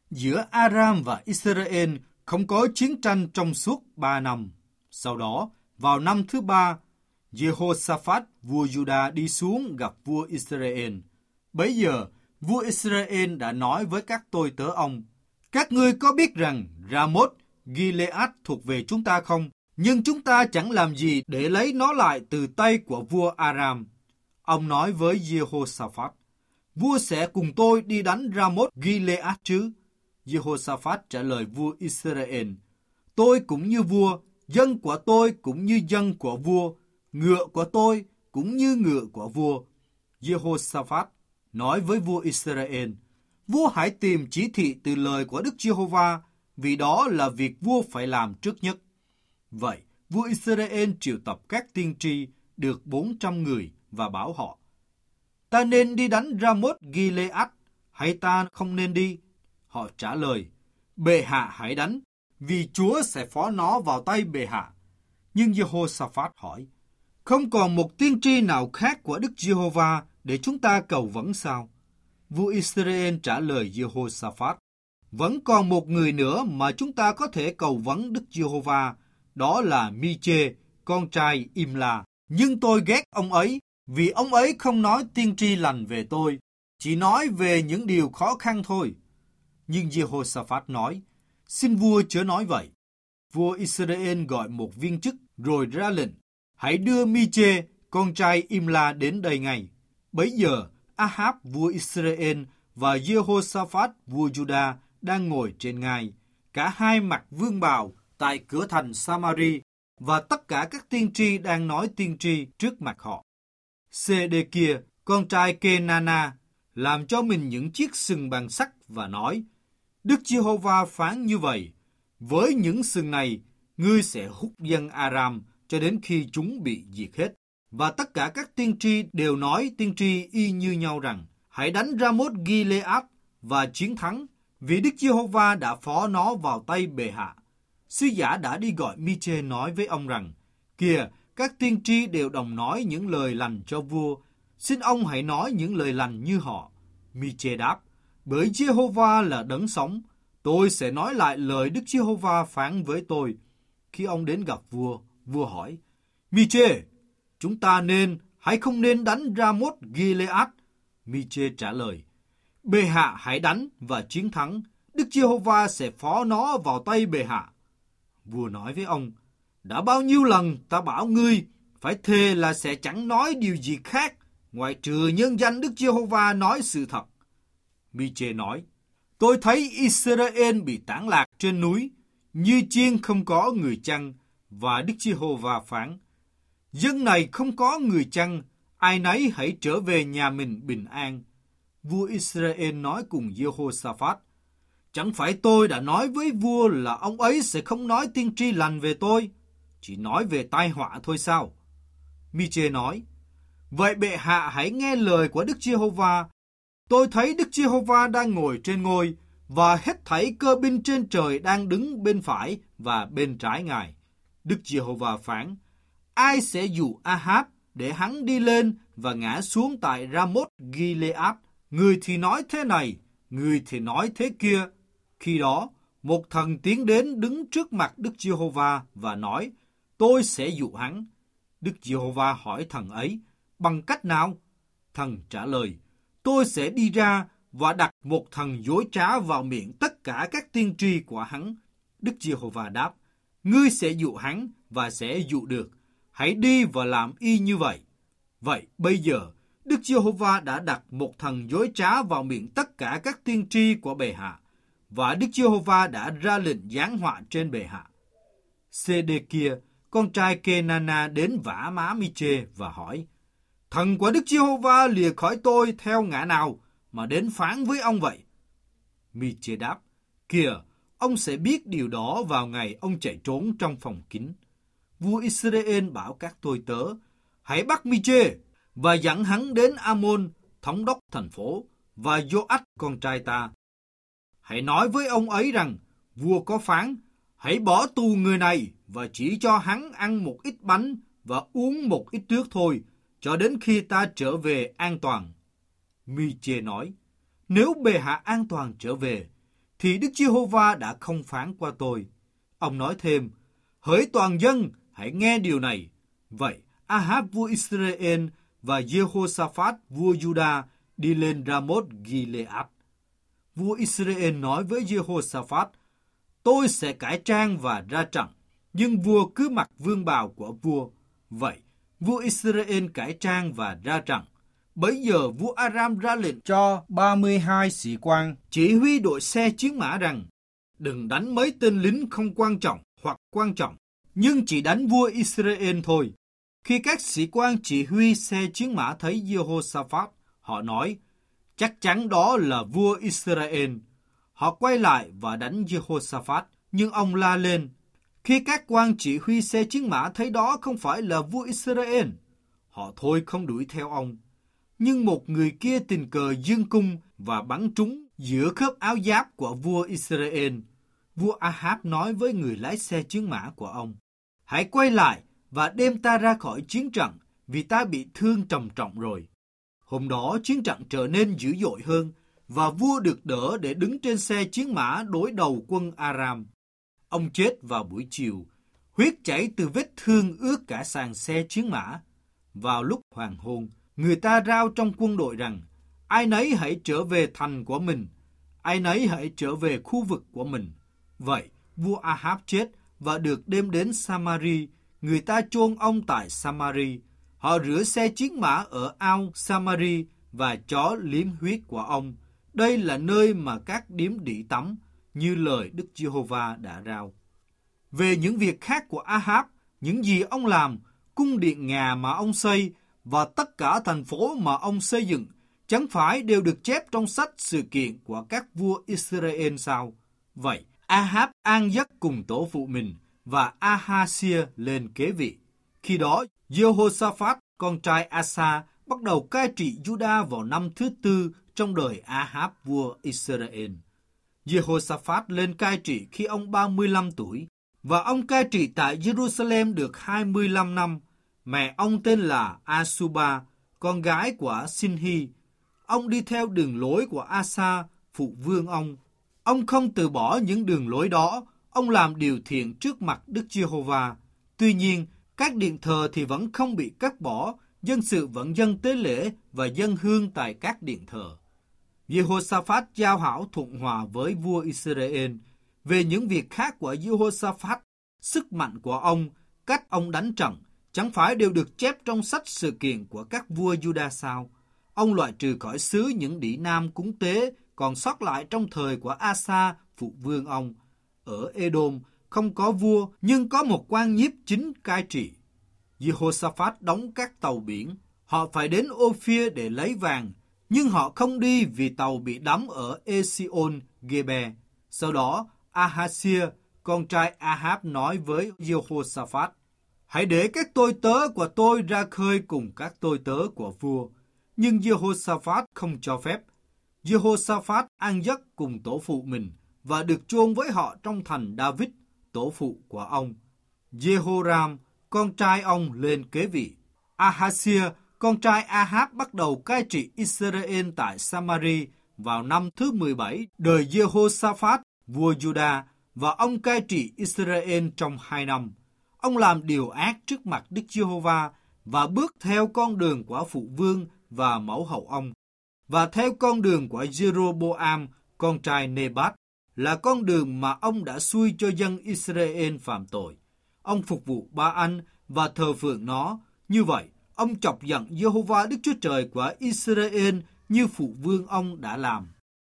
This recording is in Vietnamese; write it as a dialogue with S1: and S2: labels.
S1: Giữa Aram và Israel không có chiến tranh trong suốt 3 năm. Sau đó, vào năm thứ 3, Jehoshaphat, vua Juda đi xuống gặp vua Israel. Bấy giờ, vua Israel đã nói với các tôi tớ ông, các ngươi có biết rằng Ramoth Gilead thuộc về chúng ta không? Nhưng chúng ta chẳng làm gì để lấy nó lại từ tay của vua Aram. Ông nói với Jehoshaphat, vua sẽ cùng tôi đi đánh Ramoth Gilead chứ? Jehoshaphat trả lời vua Israel, tôi cũng như vua, dân của tôi cũng như dân của vua, ngựa của tôi cũng như ngựa của vua. Jehoshaphat nói với vua Israel, vua hãy tìm chỉ thị từ lời của Đức Giê-hô-va, vì đó là việc vua phải làm trước nhất. Vậy, vua Israel triệu tập các tiên tri được 400 người và bảo họ, ta nên đi đánh Ramoth Gilead hay ta không nên đi? Họ trả lời, bệ hạ hãy đánh, vì Chúa sẽ phó nó vào tay bệ hạ. Nhưng Jehoshaphat hỏi, không còn một tiên tri nào khác của Đức Giê-hô-va để chúng ta cầu vấn sao? Vua Israel trả lời Jehoshaphat, vẫn còn một người nữa mà chúng ta có thể cầu vấn Đức Giê-hô-va, đó là Mi-chê, con trai Im-la. Nhưng tôi ghét ông ấy, vì ông ấy không nói tiên tri lành về tôi, chỉ nói về những điều khó khăn thôi. Nhưng Jehoshaphat nói, xin vua chớ nói vậy. Vua Israel gọi một viên chức rồi ra lệnh, hãy đưa Mi-chê, con trai Im-la đến đây ngay. Bấy giờ, Ahab vua Israel và Jehoshaphat vua Juda đang ngồi trên ngai. Cả hai mặc vương bào tại cửa thành Samari, và tất cả các tiên tri đang nói tiên tri trước mặt họ. Sê-đê-kia, con trai Kê-na-na, làm cho mình những chiếc sừng bằng sắt và nói, Đức Giê-hô-va phán như vậy, với những sừng này, ngươi sẽ hút dân Aram cho đến khi chúng bị diệt hết. Và tất cả các tiên tri đều nói tiên tri y như nhau rằng, hãy đánh Ramoth Gilead và chiến thắng, vì Đức Giê-hô-va đã phó nó vào tay bệ hạ. Sứ giả đã đi gọi Mi-chê nói với ông rằng, kìa, các tiên tri đều đồng nói những lời lành cho vua, xin ông hãy nói những lời lành như họ. Mi-chê đáp, bởi Giê-hô-va là đấng sống, tôi sẽ nói lại lời Đức Giê-hô-va phán với tôi. Khi ông đến gặp vua, vua hỏi, Mi-chê, chúng ta nên hay không nên đánh Ramoth Gilead? Mi-chê trả lời, bệ hạ hãy đánh và chiến thắng, Đức Giê-hô-va sẽ phó nó vào tay bệ hạ. Vua nói với ông, đã bao nhiêu lần ta bảo ngươi phải thề là sẽ chẳng nói điều gì khác ngoại trừ nhân danh Đức Giê-hô-va nói sự thật. Mi-chê nói, tôi thấy Israel bị tản lạc trên núi, như chiên không có người chăn, và Đức Giê-hô-va phán, dân này không có người chăn, ai nấy hãy trở về nhà mình bình an. Vua Israel nói cùng Jehoshaphat, chẳng phải tôi đã nói với vua là ông ấy sẽ không nói tiên tri lành về tôi, chỉ nói về tai họa thôi sao? Mi-chê nói, vậy bệ hạ hãy nghe lời của Đức Giê-hô-va. Tôi thấy Đức Giê-hô-va đang ngồi trên ngôi, và hết thảy cơ binh trên trời đang đứng bên phải và bên trái ngài. Đức Giê-hô-va phán, ai sẽ dụ Ahab để hắn đi lên và ngã xuống tại Ramoth Gilead? Người thì nói thế này, người thì nói thế kia. Khi đó, một thần tiến đến đứng trước mặt Đức Giê-hô-va và nói, tôi sẽ dụ hắn. Đức Giê-hô-va hỏi thần ấy, bằng cách nào? Thần trả lời, tôi sẽ đi ra và đặt một thần dối trá vào miệng tất cả các tiên tri của hắn. Đức Giê-hô-va đáp, ngươi sẽ dụ hắn và sẽ dụ được. Hãy đi và làm y như vậy. Vậy bây giờ, Đức Giê-hô-va đã đặt một thần dối trá vào miệng tất cả các tiên tri của bệ hạ, và Đức Giê-hô-va đã ra lệnh giáng họa trên bệ hạ. Sê-đê-kia, con trai Kê-na-na đến vả má Mi-chê và hỏi, thần của Đức Giê-hô-va lìa khỏi tôi theo ngã nào mà đến phán với ông vậy? Mi-chê đáp, kìa, ông sẽ biết điều đó vào ngày ông chạy trốn trong phòng kín. Vua Israel bảo các tôi tớ, hãy bắt Mi-chê và dẫn hắn đến Amon, thống đốc thành phố, và Gio-ách con trai ta. Hãy nói với ông ấy rằng, vua có phán, hãy bỏ tù người này và chỉ cho hắn ăn một ít bánh và uống một ít nước thôi, cho đến khi ta trở về an toàn. Mi-chê nói, nếu bệ hạ an toàn trở về, thì Đức Giê-hô-va đã không phán qua tôi. Ông nói thêm, hỡi toàn dân, hãy nghe điều này. Vậy Ahab vua Israel và Jehoshaphat vua Juda đi lên Ramoth-Gilead. Vua Israel nói với Jehoshaphat, tôi sẽ cải trang và ra trận, nhưng vua cứ mặc vương bào của vua. Vậy vua Israel cải trang và ra trận. Bấy giờ vua Aram ra lệnh cho 32 sĩ quan chỉ huy đội xe chiến mã rằng, đừng đánh mấy tên lính không quan trọng hoặc quan trọng, nhưng chỉ đánh vua Israel thôi. Khi các sĩ quan chỉ huy xe chiến mã thấy Jehoshaphat, họ nói, chắc chắn đó là vua Israel. Họ quay lại và đánh Jehoshaphat, nhưng ông la lên. Khi các quan chỉ huy xe chiến mã thấy đó không phải là vua Israel, họ thôi không đuổi theo ông. Nhưng một người kia tình cờ giương cung và bắn trúng giữa khớp áo giáp của vua Israel. Vua Ahab nói với người lái xe chiến mã của ông, hãy quay lại và đem ta ra khỏi chiến trận, vì ta bị thương trầm trọng rồi. Hôm đó chiến trận trở nên dữ dội hơn, và vua được đỡ để đứng trên xe chiến mã đối đầu quân Aram. Ông chết vào buổi chiều, huyết chảy từ vết thương ướt cả sàn xe chiến mã. Vào lúc hoàng hôn, người ta rao trong quân đội rằng, ai nấy hãy trở về thành của mình, ai nấy hãy trở về khu vực của mình. Vậy, vua Ahab chết và được đem đến Samari, người ta chôn ông tại Samari. Họ rửa xe chiến mã ở ao Samari và chó liếm huyết của ông. Đây là nơi mà các điếm đỉ tắm, như lời Đức Giê-hô-va đã rao. Về những việc khác của Ahab, những gì ông làm, cung điện nhà mà ông xây và tất cả thành phố mà ông xây dựng, chẳng phải đều được chép trong sách sự kiện của các vua Israel sao? Vậy, Ahab an giấc cùng tổ phụ mình và Ahazia lên kế vị. Khi đó, Jehoshaphat, con trai Asa, bắt đầu cai trị Juda vào năm thứ 4 trong đời Ahab vua Israel. Jehoshaphat lên cai trị khi ông 35 tuổi, và ông cai trị tại Jerusalem được 25 năm. Mẹ ông tên là Asuba, con gái của Sinhi. Ông đi theo đường lối của Asa, phụ vương ông. Ông không từ bỏ những đường lối đó, ông làm điều thiện trước mặt Đức Giê-hô-va. Tuy nhiên, các điện thờ thì vẫn không bị cắt bỏ, dân sự vẫn dâng tế lễ và dâng hương tại các điện thờ. Jehoshaphat giao hảo thuận hòa với vua Israel. Về những việc khác của Jehoshaphat, sức mạnh của ông, cách ông đánh trận, chẳng phải đều được chép trong sách sự kiện của các vua Juda sao? Ông loại trừ khỏi xứ những đĩ nam cúng tế còn sót lại trong thời của Asa, phụ vương ông. Ở Edom không có vua, nhưng có một quan nhiếp chính cai trị. Jehoshaphat đóng các tàu biển. Họ phải đến Ophir để lấy vàng, nhưng họ không đi vì tàu bị đắm ở Esion-Geber. Sau đó, Ahazia, con trai Ahab nói với Jehoshaphat, hãy để các tôi tớ của tôi ra khơi cùng các tôi tớ của vua. Nhưng Jehoshaphat không cho phép. Jehoshaphat an giấc cùng tổ phụ mình và được chôn với họ trong thành David, tổ phụ của ông. Jehoram, con trai ông lên kế vị. Ahazia, con trai Ahab bắt đầu cai trị Israel tại Samari vào năm thứ 17 đời Jehoshaphat, vua Juda, và ông cai trị Israel trong 2 năm. Ông làm điều ác trước mặt Đức Giê-hô-va và bước theo con đường của phụ vương và mẫu hậu ông, và theo con đường của Jeroboam, con trai Nebat, là con đường mà ông đã xui cho dân Israel phạm tội. Ông phục vụ Ba-an và thờ phượng nó. Như vậy, ông chọc giận Giê-hô-va Đức Chúa Trời của Israel như phụ vương ông đã làm.